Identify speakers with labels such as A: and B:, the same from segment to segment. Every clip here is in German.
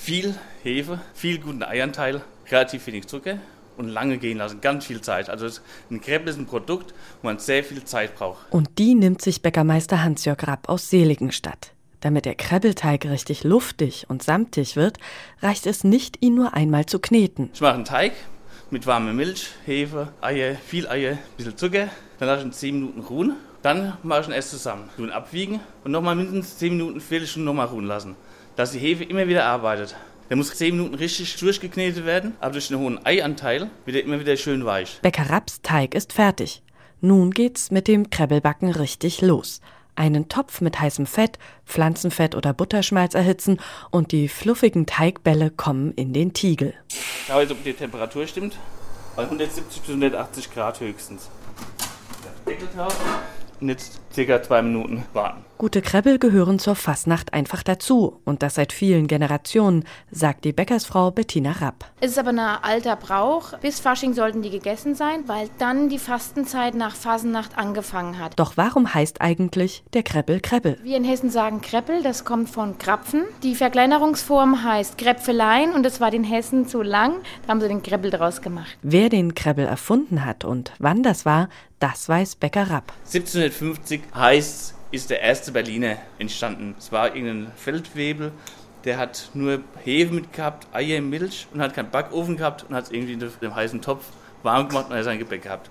A: Viel Hefe, viel guten Eianteil, relativ wenig Zucker und lange gehen lassen, ganz viel Zeit. Also ein Kreppel ist ein Produkt, wo man sehr viel Zeit braucht.
B: Und die nimmt sich Bäckermeister Hans-Jörg Rapp aus Seligenstadt. Damit der Krebbelteig richtig luftig und samtig wird, reicht es nicht, ihn nur einmal zu kneten.
A: Ich mache einen Teig mit warmer Milch, Hefe, Eier, viel Eier, ein bisschen Zucker. Dann lasse ich ihn 10 Minuten ruhen. Dann mache ich ihn erst zusammen. Ihn abwiegen und nochmal mindestens 10 Minuten, Viertelstunde nochmal ruhen lassen. Dass die Hefe immer wieder arbeitet. Der muss 10 Minuten richtig durchgeknetet werden, aber durch den hohen Eianteil wird er immer wieder schön weich.
B: Bäcker Rapps Teig ist fertig. Nun geht's mit dem Krebbelbacken richtig los. Einen Topf mit heißem Fett, Pflanzenfett oder Butterschmalz erhitzen und die fluffigen Teigbälle kommen in den Tiegel.
A: Schau jetzt, ob die Temperatur stimmt. Bei 170 bis 180 Grad höchstens. Deckel drauf und jetzt ca. 2 Minuten warten.
B: Gute Krebbel gehören zur Fasnacht einfach dazu und das seit vielen Generationen, sagt die Bäckersfrau Bettina Rapp.
C: Es ist aber ein alter Brauch. Bis Fasching sollten die gegessen sein, weil dann die Fastenzeit nach Fasnacht angefangen hat.
B: Doch warum heißt eigentlich der Kreppel Kreppel?
C: Wir in Hessen sagen Kreppel, das kommt von Krapfen. Die Verkleinerungsform heißt Kräpfelein und das war den Hessen zu lang. Da haben sie den Kreppel draus gemacht.
B: Wer den Kreppel erfunden hat und wann das war, das weiß Bäcker Rapp.
A: 1750 ist der erste Berliner entstanden. Es war irgendein Feldwebel, der hat nur Hefe mit gehabt, Eier, Milch und hat keinen Backofen gehabt und hat es irgendwie in dem heißen Topf warm gemacht und hat sein Gebäck gehabt.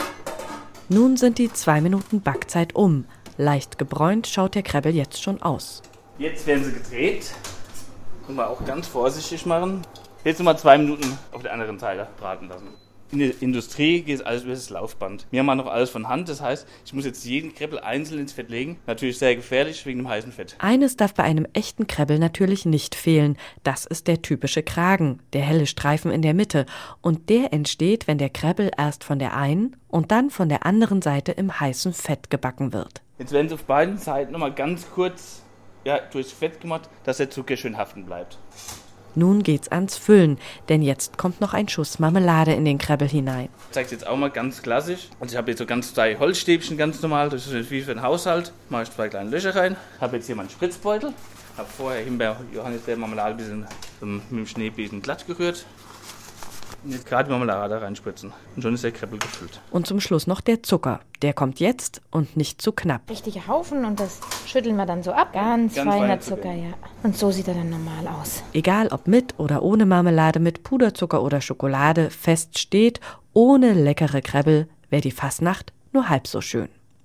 B: Nun sind die 2 Minuten Backzeit um. Leicht gebräunt schaut der Kreppel jetzt schon aus.
A: Jetzt werden sie gedreht. Können wir auch ganz vorsichtig machen. Jetzt nochmal 2 Minuten auf der anderen Seite braten lassen. In der Industrie geht alles über das Laufband. Wir machen noch alles von Hand, das heißt, ich muss jetzt jeden Kreppel einzeln ins Fett legen. Natürlich sehr gefährlich wegen dem heißen Fett.
B: Eines darf bei einem echten Kreppel natürlich nicht fehlen. Das ist der typische Kragen, der helle Streifen in der Mitte. Und der entsteht, wenn der Kreppel erst von der einen und dann von der anderen Seite im heißen Fett gebacken wird.
A: Jetzt werden sie auf beiden Seiten nochmal ganz kurz durchs Fett gemacht, dass der Zucker schön haften bleibt.
B: Nun geht's ans Füllen, denn jetzt kommt noch ein Schuss Marmelade in den Kreppel hinein.
A: Ich zeige es jetzt auch mal ganz klassisch. Also ich habe jetzt so ganz 2 Holzstäbchen, ganz normal, das ist wie für einen Haushalt. Mache ich 2 kleine Löcher rein. Habe jetzt hier meinen Spritzbeutel. Habe vorher Himbeer-Johannisbeer-Marmelade ein bisschen mit dem Schneebesen glatt gerührt. Und jetzt gerade die Marmelade reinspritzen. Und schon ist der Kreppel gefüllt.
B: Und zum Schluss noch der Zucker. Der kommt jetzt und nicht zu knapp.
C: Richtiger Haufen und das schütteln wir dann so ab. Ganz feiner Zucker, ja. Und so sieht er dann normal aus.
B: Egal ob mit oder ohne Marmelade, mit Puderzucker oder Schokolade, fest steht, ohne leckere Kreppel wäre die Fasnacht nur halb so schön.